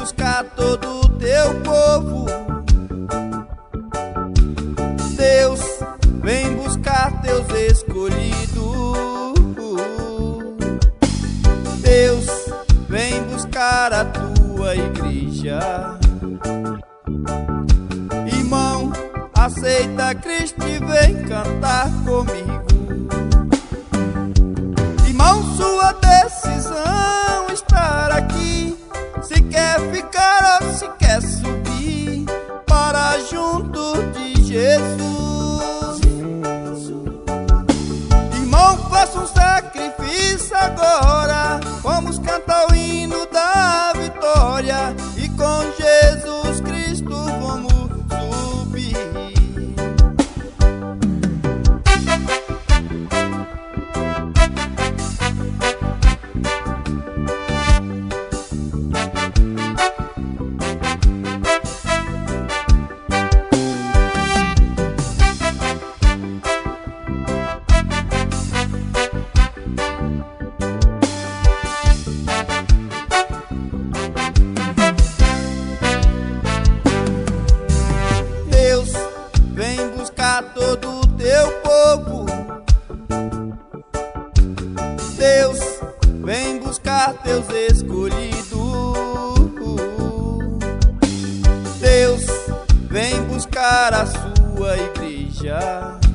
buscar todo o teu povo. Deus, vem buscar teus escolhidos. Deus, vem buscar a tua igreja. Irmão, aceita Cristo e vem cantar comigo. Irmão, sua decisão estar aqui. Se quer ficar ou se quer subir para junto de Jesus. Irmão, faça um sacrifício agora. Vamos cantar o hino da vitória e com Jesus Cristo vamos subir. Deus, vem buscar todo o teu povo. Deus, vem buscar teus escolhidos. Deus, vem buscar a sua igreja.